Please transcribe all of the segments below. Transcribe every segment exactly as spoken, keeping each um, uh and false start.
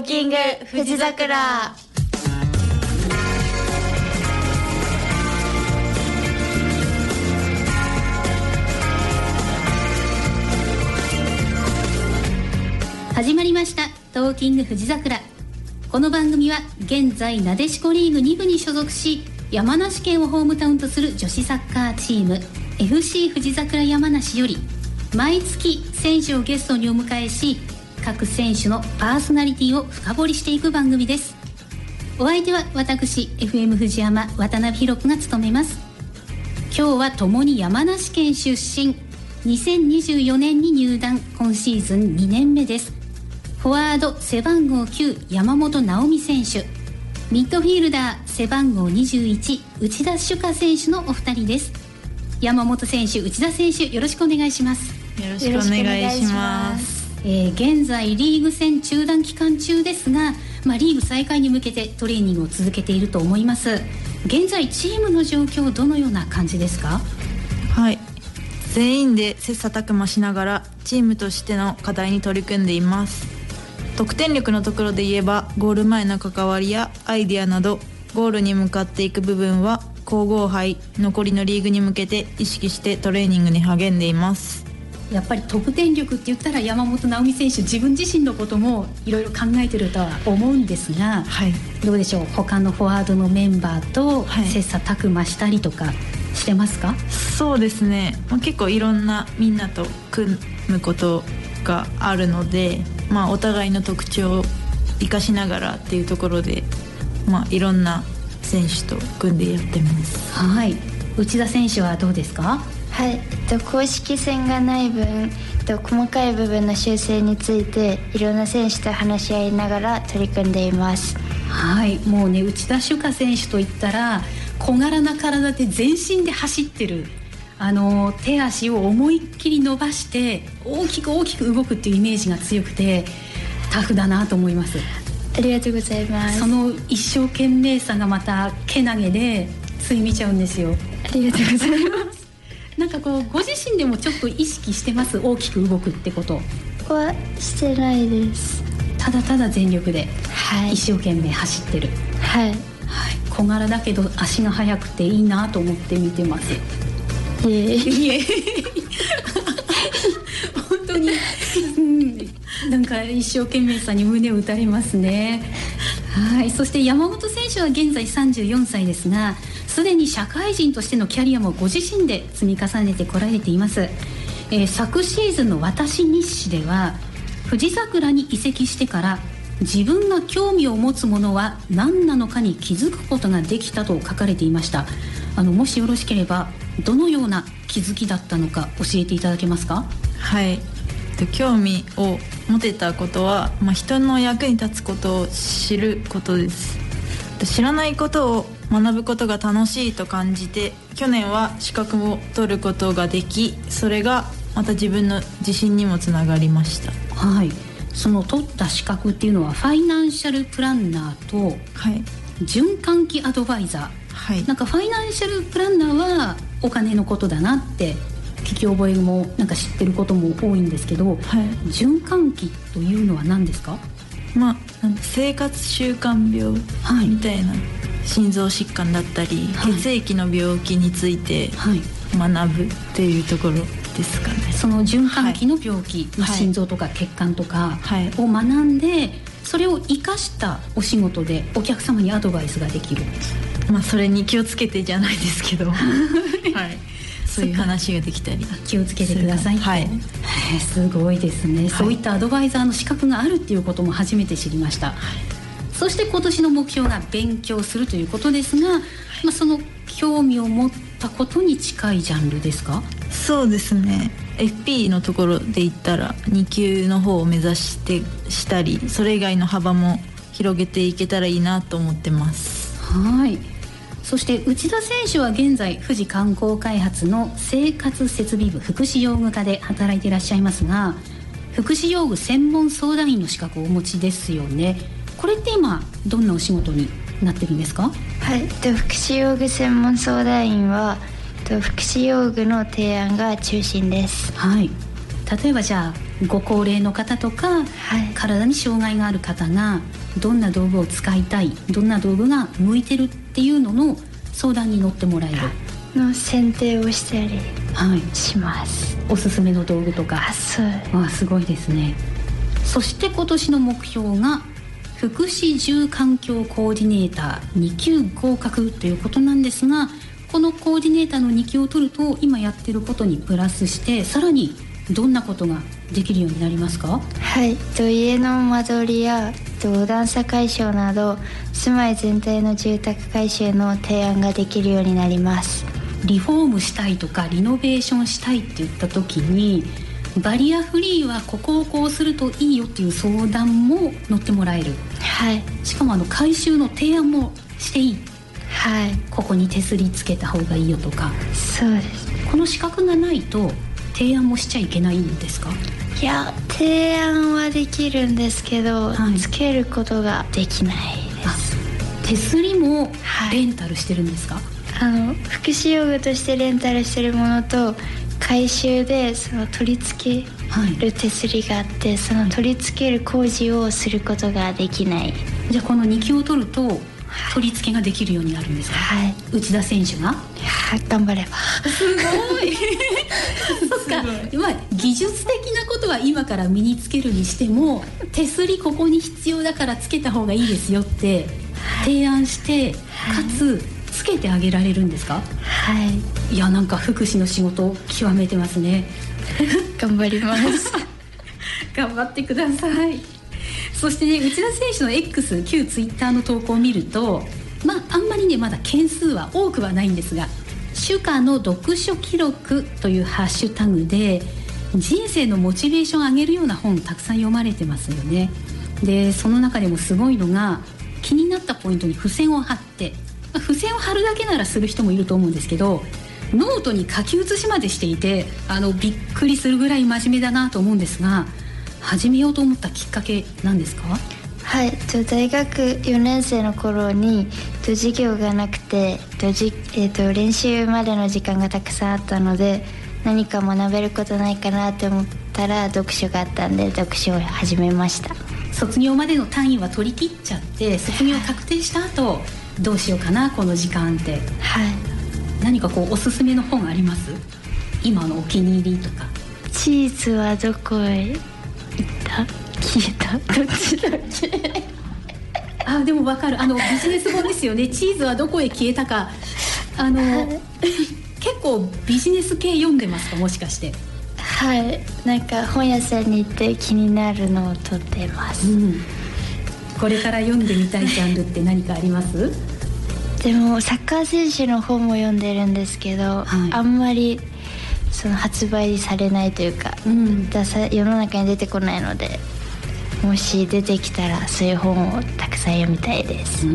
キング富士桜。 始まりましたトーキング富士桜。この番組は現在なでしこリーグに部に所属し、山梨県をホームタウンとする女子サッカーチーム エフシー 富士桜山梨より毎月選手をゲストにお迎えし、各選手のパーソナリティを深掘りしていく番組です。お相手は私 エフエム 富士山渡辺弘子が務めます。今日は共に山梨県出身、にせんにじゅうよねんに入団、今シーズンにねんめです。フォワード背番号きゅう山本直美選手、ミッドフィールダー背番号にじゅういち内田朱夏選手のお二人です。山本選手、内田選手、よろしくお願いします。 よろしくお願いします。 えー、現在リーグ戦中断期間中ですが、まあ、リーグ再開に向けてトレーニングを続けていると思います。現在チームの状況どのような感じですか？ はい、全員で切磋琢磨しながらチームとしての課題に取り組んでいます。得点力のところで言えば、ゴール前の関わりやアイデアなどゴールに向かっていく部分は皇后杯残りのリーグに向けて意識してトレーニングに励んでいます。 やっぱり得点力って言ったら山本直美選手、自分自身のこともいろいろ考えてるとは思うんですが、 はい、 どうでしょう、他のフォワードのメンバーと切磋琢磨したりとかしてますか？ はい、そうですね、まあ、結構いろんなみんなと組むことがあるので、まあ、お互いの特徴を生かしながらっていうところで、まあ、いろんな選手と組んでやってます。 はい、内田選手はどうですか？ はい、えっと、公式戦がない分、えっと、細かい部分の修正についていろんな選手と話し合いながら取り組んでいます。 はい、もうね、内田朱夏選手といったら小柄な体で全身で走ってる、あの手足を思いっきり伸ばして大きく大きく動くっていうイメージが強くてタフだなと思います。 ありがとうございます。 その一生懸命さがまたけなげでつい見ちゃうんですよ。 ありがとうございますなんかこうご自身でもちょっと意識してます？大きく動くってことはしてないです。 ただただ全力で一生懸命走ってる。 はい、はい、 小柄だけど足が速くていいなと思って見てます。 いえいえ本当に、うん、なんか一生懸命さに胸を打たれますね。はい、そして山本選手は現在さんじゅうよんさいですが、すでに社会人としてのキャリアもご自身で積み重ねてこられています。えー、昨シーズンの私日誌では、富士桜に移籍してから自分が興味を持つものは何なのかに気づくことができたと書かれていました。あのもしよろしければどのような気づきだったのか教えていただけますか？ はい、興味を持てたことは、まあ、人の役に立つことを知ることです。知らないことを学ぶことが楽しいと感じて、去年は資格を取ることができ、それがまた自分の自信にもつながりました。 はい、その取った資格っていうのはファイナンシャルプランナーと循環器アドバイザー、はい、なんかファイナンシャルプランナーはお金のことだなって聞き覚えもなんか知ってることも多いんですけど、はい、循環器というのは何ですか？ まあ、生活習慣病みたいな、はい、心臓疾患だったり、はい、血液の病気について学ぶっていうところですかね。 その循環器の病気、はい、心臓とか血管とかを学んで、はい、それを生かしたお仕事でお客様にアドバイスができる。 まあ、それに気をつけてじゃないですけど、はい、そういう話ができたり、 気をつけてくださいって、はい、すごいですね、はい、そういったアドバイザーの資格があるっていうことも初めて知りました。はい、そして今年の目標が勉強するということですが、はい、まあ、その興味を持ったことに近いジャンルですか？ そうですね、エフピー のところで言ったらに級の方を目指してしたり、それ以外の幅も広げていけたらいいなと思ってます。 はい、そして内田選手は現在富士観光開発の生活設備部福祉用具課で働いていらっしゃいますが、福祉用具専門相談員の資格をお持ちですよね。これって今どんなお仕事になってるんですか？ はい、福祉用具専門相談員は福祉用具の提案が中心です。 はい、例えばじゃあご高齢の方とか、 はい、 体に障害がある方がどんな道具を使いたい、どんな道具が向いてるっていうのの相談に乗ってもらえるの選定をしたりします、 はい、おすすめの道具とか。 あ、そう。 あ、すごいですね。そして今年の目標が福祉住環境コーディネーターに級合格ということなんですが、このコーディネーターのに級を取ると今やってることにプラスしてさらにどんなことができるようになりますか？ はい、家の間取りや段差解消など住まい全体の住宅改修の提案ができるようになります。 リフォームしたいとかリノベーションしたいって言った時にバリアフリーはここをこうするといいよっていう相談も乗ってもらえる。 はい、 しかもあの改修の提案もしていい。 はい、 ここに手すりつけた方がいいよとか。 そうです。 この資格がないと提案もしちゃいけないんですか？ いや、提案はできるんですけど、 はい、 つけることができないです。 手すりもレンタルしてるんですか？ はい、あの福祉用具としてレンタルしてるものと改修でその取り付ける手すりがあって、はい、その取り付ける工事をすることができない。 じゃあこのに級を取ると取り付けができるようになるんですか？はい、内田選手が。 はい、頑張れば。 すごいそっか、まあ、技術的なことは今から身につけるにしても手すりここに必要だからつけた方がいいですよって提案して、はい、かつつけてあげられるんですか？ はい。 いや、なんか福祉の仕事を極めてますね頑張ります頑張ってください。そしてね、内田選手の X 旧ツイッターの投稿を見ると、まああんまりねまだ件数は多くはないんですが、主家の読書記録というハッシュタグで人生のモチベーションを上げるような本たくさん読まれてますよね。でその中でもすごいのが、気になったポイントに付箋を貼って、まあ、付箋を貼るだけならする人もいると思うんですけど、ノートに書き写しまでしていて、あのびっくりするぐらい真面目だなと思うんですが、始めようと思ったきっかけなんですか？ はい、大学よねん生の頃に授業がなくて、えー、と練習までの時間がたくさんあったので、何か学べることないかなと思ったら読書があったんで読書を始めました。 卒業までの単位は取り切っちゃって、卒業確定した後どうしようかなこの時間って。 はい、 何かこうおすすめの本あります？今のお気に入りとか。 チーズはどこへ行った？消えた？どっちだっけあ、でも分かる。あのビジネス本ですよねチーズはどこへ消えたか。あの結構ビジネス系読んでますか、もしかして？ はい、なんか本屋さんに行って気になるのを取ってます、うん、 これから読んでみたいジャンルって何かあります？ でもサッカー選手の本も読んでるんですけど、はい、あんまりその発売されないというか、うん、ださ世の中に出てこないので、もし出てきたらそういう本をたくさん読みたいです、うん、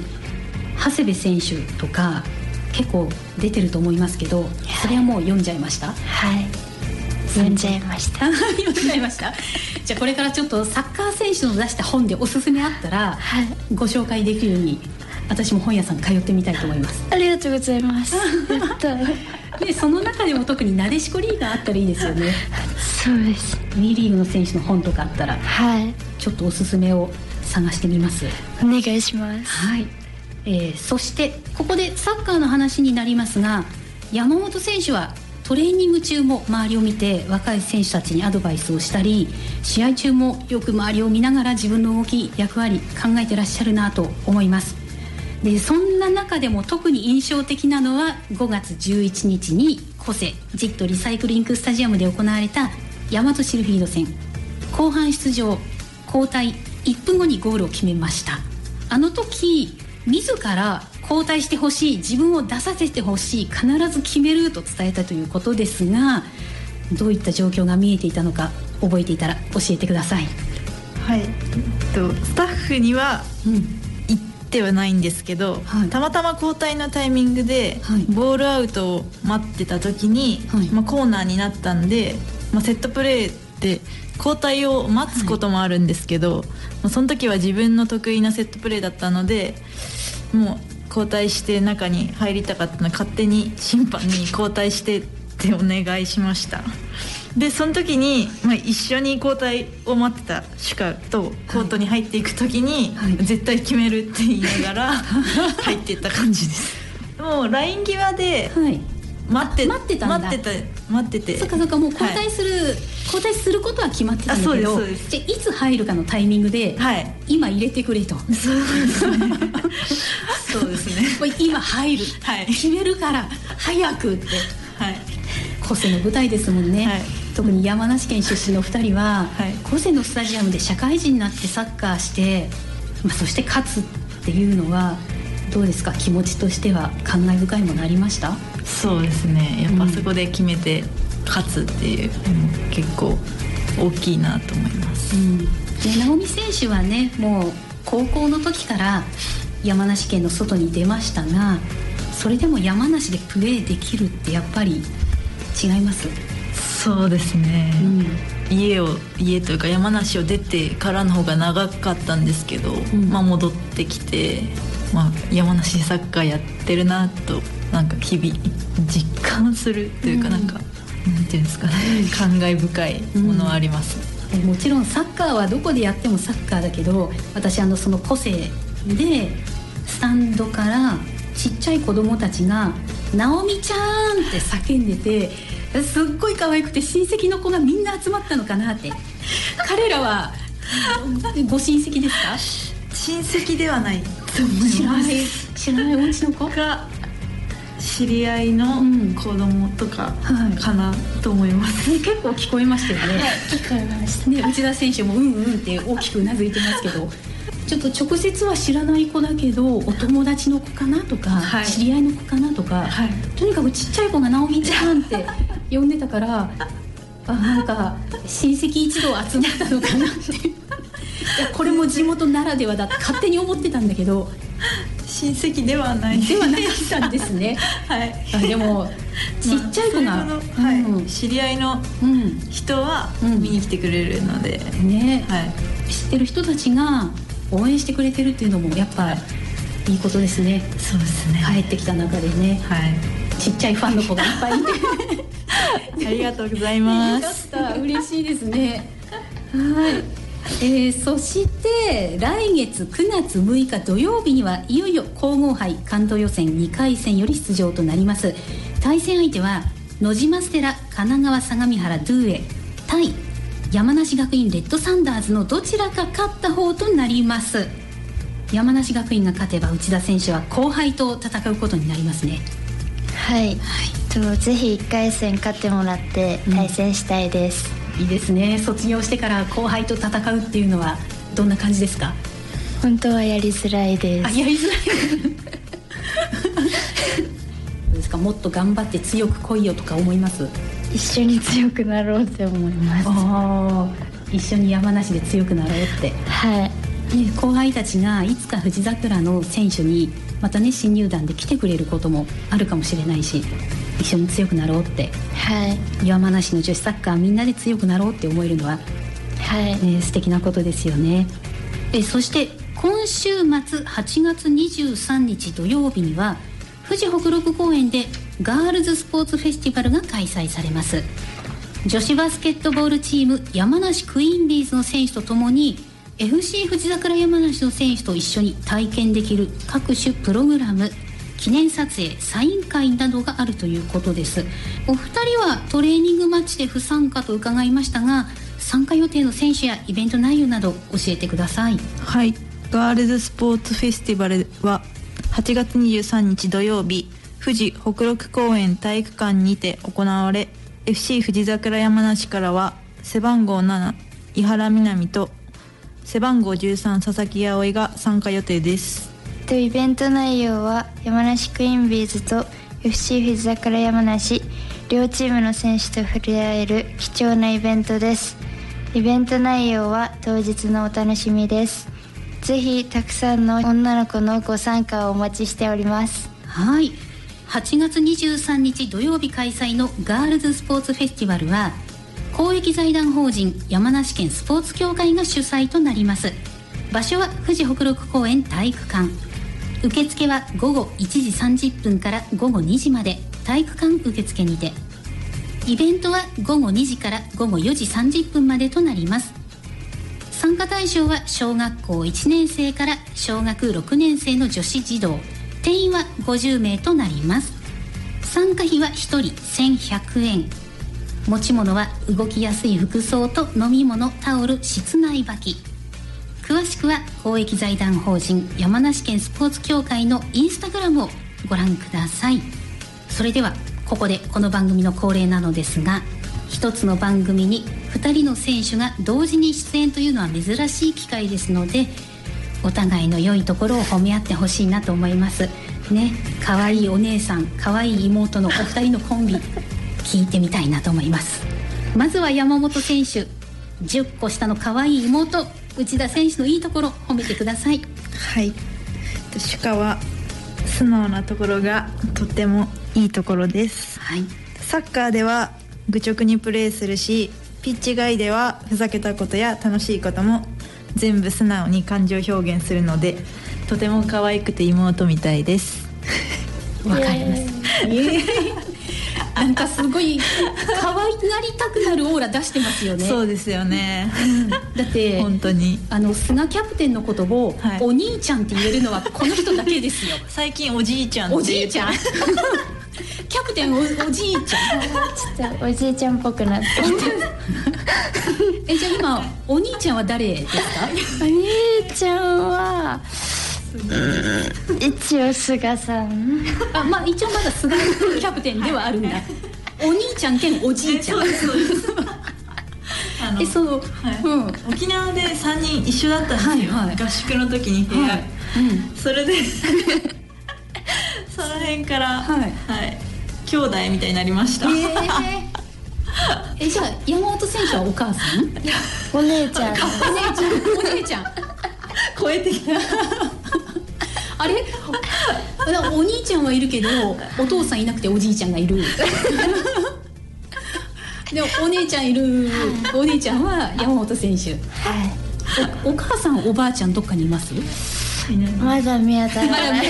長谷部選手とか結構出てると思いますけど、それはもう読んじゃいました？ はい、読んじゃいました読んじゃいましたじゃあこれからちょっとサッカー選手の出した本でおすすめあったら、はい、ご紹介できるように私も本屋さん通ってみたいと思います。 ありがとうございますやったでその中でも特になでしこリーグがあったらいいですよね。 そうです。 WE リーグの選手の本とかあったら、はい、ちょっとおすすめを探してみます。 お願いします。 はい、えー、そしてここでサッカーの話になりますが、山本選手はトレーニング中も周りを見て若い選手たちにアドバイスをしたり、試合中もよく周りを見ながら自分の動き役割考えてらっしゃるなと思います。でそんな中でも特に印象的なのはごがつじゅういちにちにコセジットリサイクリングスタジアムで行われた大和シルフィード戦、後半出場交代いっぷんごにゴールを決めました。あの時自ら交代してほしい、自分を出させてほしい、必ず決めると伝えたということですが、どういった状況が見えていたのか覚えていたら教えてください。 はい、えっと、スタッフには、うんではないんですけど、はい、たまたま交代のタイミングで、はい、ボールアウトを待ってた時に、はい、まあ、コーナーになったんで、まあ、セットプレーって交代を待つこともあるんですけど、はい、まあ、その時は自分の得意なセットプレーだったので、もう交代して中に入りたかったので勝手に審判に交代してってお願いしましたでその時に、まあ、一緒に交代を待ってたシュカとコートに入っていく時に、はいはい、絶対決めるって言いながら入っていった感じです。もうライン際で待って、 待ってたんだ。 待ってた待っててそっかそっか、もう交代する、はい、交代することは決まってたんだけど、じゃあいつ入るかのタイミングで、はい、今入れてくれと。 そうですねそうですね今入る、はい、決めるから早くって、はい、個性の舞台ですもんね、はい、特に山梨県出身のふたりは、はい、個性のスタジアムで社会人になってサッカーして、まあ、そして勝つっていうのはどうですか、気持ちとしては感慨深いものありました？ そうですね、やっぱそこで決めて勝つっていう、うん、結構大きいなと思います、うんね、直美選手はね、もう高校の時から山梨県の外に出ましたが、それでも山梨でプレーできるってやっぱり違います？ そうですね、うん、家を家というか山梨を出てからの方が長かったんですけど、うん、まあ、戻ってきて、まあ、山梨でサッカーやってるなとなんか日々実感するというか、なんか、うん、なんていうんですかね、感慨深いものはあります、 うん、もちろんサッカーはどこでやってもサッカーだけど、私あのその個性でスタンドからちっちゃい子供たちが直美ちゃんって叫んでて、すっごい可愛くて親戚の子がみんな集まったのかなって。彼らはご親戚ですか？ 親戚ではないと思います。 知らない、知らないお家の子が知り合いの子供とかかなと思います、 うん、はい、結構聞こえましたよね。はい、聞こえました、ね、内田選手もうんうんって大きくうなずいてますけど、ちょっと直接は知らない子だけどお友達の子かなとか、はい、知り合いの子かなとか、はい、とにかくちっちゃい子が直美ちゃんって呼んでたからあ、なんか親戚一同集まったのかなっていや、これも地元ならではだって勝手に思ってたんだけど、 親戚ではないではなかったんですねはい、あでもちっちゃい子が、まあはいうん、知り合いの人は見に来てくれるので、 うんねはい、知ってる人たちが応援してくれてるっていうのもやっぱいいことですね。 そうですね、 帰ってきた中でね、はい、ちっちゃいファンの子がいっぱいいてありがとうございます。 よかった、嬉しいですね。はい、えー、そして来月くがつむいか土曜日にはいよいよ皇后杯関東予選にかい戦より出場となります。対戦相手は野島ステラ神奈川相模原ドゥエ対山梨学院レッドサンダーズのどちらか勝った方となります。山梨学院が勝てば内田選手は後輩と戦うことになりますね。 はい、はい、とぜひいっかい戦勝ってもらって対戦したいです、 うん、いいですね。卒業してから後輩と戦うっていうのはどんな感じですか？ 本当はやりづらいです。 あ、やりづらいどうですか、もっと頑張って強く来いよとか思います？ 一緒に強くなろうって思います。 あ、一緒に山梨で強くなろうって、 はい、 ね、後輩たちがいつか富士桜の選手にまたね新入団で来てくれることもあるかもしれないし、一緒に強くなろうって、 はい、 山梨の女子サッカーみんなで強くなろうって思えるのは、 はいね、素敵なことですよね。えそして今週末はちがつにじゅうさんにち土曜日には富士北陸公園でガールズスポーツフェスティバルが開催されます。女子バスケットボールチーム山梨クイーンビーズの選手とともに エフシー 富士桜山梨の選手と一緒に体験できる各種プログラム、記念撮影、サイン会などがあるということです。お二人はトレーニングマッチで不参加と伺いましたが、参加予定の選手やイベント内容など教えてください。 はい、ガールズスポーツフェスティバルははちがつにじゅうさんにち土曜日、富士北陸公園体育館にて行われ、 エフシー 富士桜山梨からは背番号なな井原みなみと背番号じゅうさん佐々木葵が参加予定です。 とイベント内容は山梨クイーンビーズと エフシー 富士桜山梨両チームの選手と触れ合える貴重なイベントです。イベント内容は当日のお楽しみです。ぜひたくさんの女の子のご参加をお待ちしております。 はい、はちがつにじゅうさんにち土曜日開催のガールズスポーツフェスティバルは公益財団法人山梨県スポーツ協会が主催となります。場所は富士北陸公園体育館。受付はごごいちじさんじゅっぷんからごごにじまで体育館受付にて。 イベントはごごにじからごごよじさんじゅっぷんまでとなります。参加対象は小学校いちねん生から小学ろくねん生の女子児童、定員はごじゅうめいとなります。参加費はひとりせんひゃくえん。持ち物は動きやすい服装と飲み物、タオル、室内履き。詳しくは公益財団法人山梨県スポーツ協会のインスタグラムをご覧ください。それではここでこの番組の恒例なのですが、一つの番組にふたりの選手が同時に出演というのは珍しい機会ですので、お互いの良いところを褒め合ってほしいなと思いますね。可愛いお姉さん、可愛い妹のお二人のコンビ聞いてみたいなと思います。まずは山本選手、じゅっこ下の可愛い妹内田選手のいいところ褒めてください。 はい、シュカは素直なところがとってもいいところです、はい、サッカーでは愚直にプレーするし、ピッチ外ではふざけたことや楽しいことも全部素直に感情表現するので、とても可愛くて妹みたいです。 わかります。なんかすごい可愛くなりたくなるオーラ出してますよね。 そうですよね。 だって本当にあの菅キャプテンのことを、はい、お兄ちゃんって言えるのはこの人だけですよ。 最近おじいちゃんおじいちゃんキャプテン お, おじいちゃんちょっとおじいちゃんっぽくなってえじゃあ今お兄ちゃんは誰ですか？ お兄ちゃんは一応菅さんあ、まあ、一応まだ菅キャプテンではあるんだ。お兄ちゃん兼おじいちゃん。えそうですあのえそう、はいうん、 沖縄でさんにん一緒だったんですよ、はいはい、合宿の時に部屋、はいうん、それでその辺から、はいはい、兄弟みたいになりました。えーえじゃあ山本選手はお母さん？ お姉ちゃん。お姉ちゃん。 お姉ちゃん。 超えてきた。 あれ？お兄ちゃんはいるけどお父さんいなくておじいちゃんがいる。でお姉ちゃんいる。お姉ちゃんは山本選手。はい。お, お母さんおばあちゃんどっかにいます？ まだ見当たらない。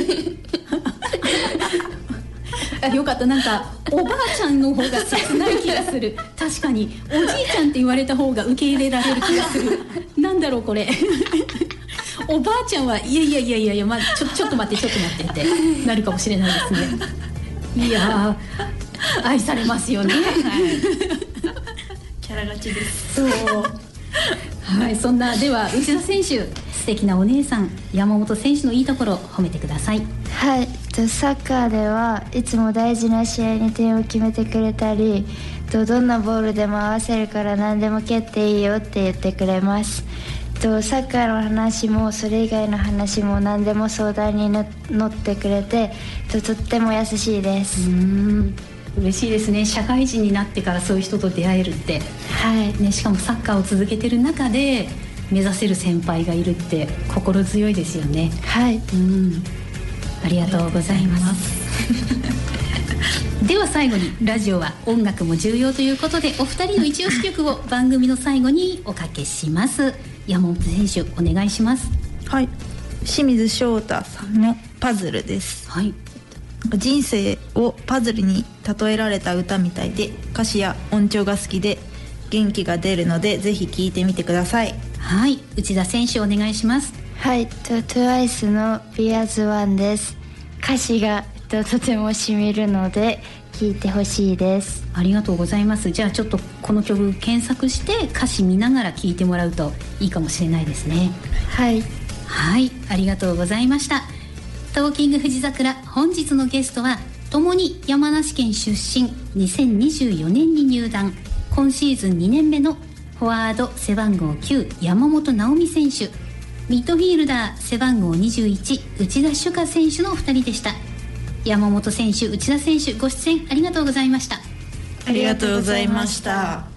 あよかった。なんかおばあちゃんの方が切ない気がする。確かにおじいちゃんって言われた方が受け入れられる気がする。なんだろうこれ。おばあちゃんはいやいやいやいやいや、まあ、ちょちょっと待ってちょっと待ってってなるかもしれないですね。いや愛されますよね。はい、 キャラ勝ちです。 そう。はい、そんなでは内田選手、素敵なお姉さん山本選手のいいところを褒めてください。 はい、サッカーではいつも大事な試合に点を決めてくれたり、どんなボールでも合わせるから何でも蹴っていいよって言ってくれます。サッカーの話もそれ以外の話も何でも相談に乗ってくれて、とっても優しいです。 うーん、嬉しいですね。社会人になってからそういう人と出会えるって、はいね、しかもサッカーを続けてる中で目指せる先輩がいるって心強いですよね。 はい、 うんありがとうございますでは最後に、ラジオは音楽も重要ということでお二人の一押し曲を番組の最後におかけします。山本選手お願いします。 はい、清水翔太さんのパズルです。はい、人生をパズルに例えられた歌みたいで、歌詞や音調が好きで元気が出るのでぜひ聴いてみてください。 はい、内田選手お願いします。 はい、トゥワイスの Be as One です。歌詞がとてもしみるので聴いてほしいです。 ありがとうございます。じゃあちょっとこの曲検索して歌詞見ながら聴いてもらうといいかもしれないですね。 はいはい、ありがとうございました。トーキング富士桜、本日のゲストは共に山梨県出身、にせんにじゅうよねんに入団、今シーズンにねんめのフォワード背番号きゅう山本直美選手、ミッドフィールダー背番号にじゅういち内田朱夏選手のふたりでした。山本選手、内田選手、ご出演ありがとうございました。 ありがとうございました。